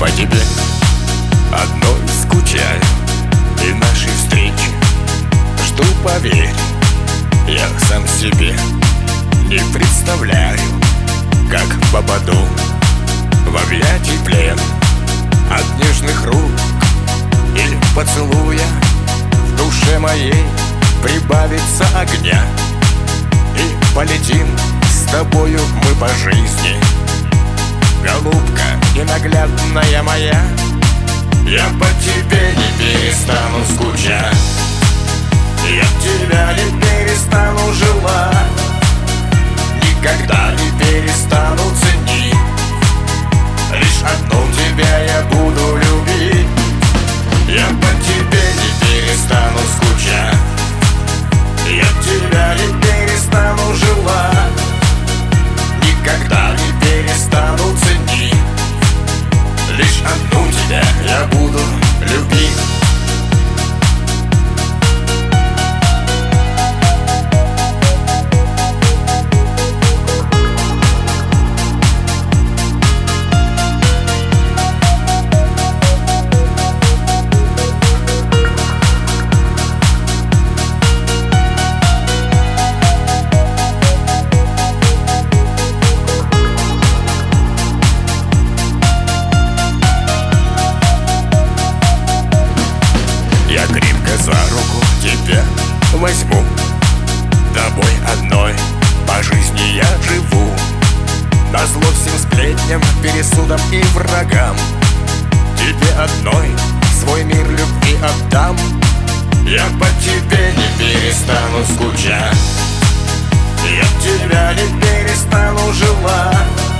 по тебе одной скучаю, и нашей встречи жду, поверь. Я сам себе не представляю, как попаду в объятий плен от нежных рук и поцелуя. В душе моей прибавится огня, и полетим с тобою мы по жизни. Голубка ненаглядная моя, я по тебе не перестану скучать, я тебя не перестану желать, никогда не перестану ценить. Лишь одну тебя я буду любить. Я по тебе не перестану скучать, я тебя не перестану желать, никогда не перестану ценить. Лишь одну тебя я буду любить. Я крепко за руку тебя возьму, тобой одной по жизни я живу. Назло всем сплетням, пересудам и врагам, тебе одной свой мир любви отдам. Я по тебе не перестану скучать, я тебя не перестану желать,